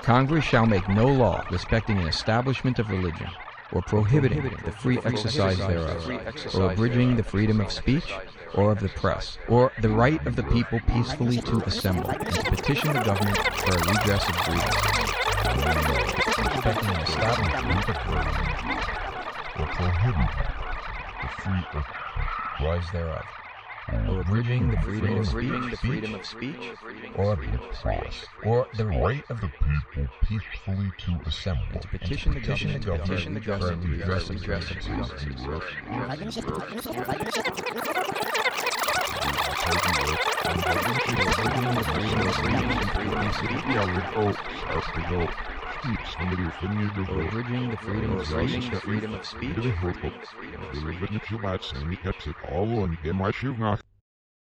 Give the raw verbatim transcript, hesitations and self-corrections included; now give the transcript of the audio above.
Congress shall make no law respecting an establishment of religion, or prohibiting the free exercise thereof, or abridging the freedom of speech, or of the press, or the right of the people peacefully to assemble, and to petition the government for a redress of grievances. Respecting an establishment of religion, or prohibiting the free exercise thereof, or abridging the freedom of speech, the freedom of speech, or of the press, or the right of the people peacefully to assemble, and to petition the petition government the government for a redress of redress of grievances. Or abridging the freedom of speech, freedom of speech, freedom of speech.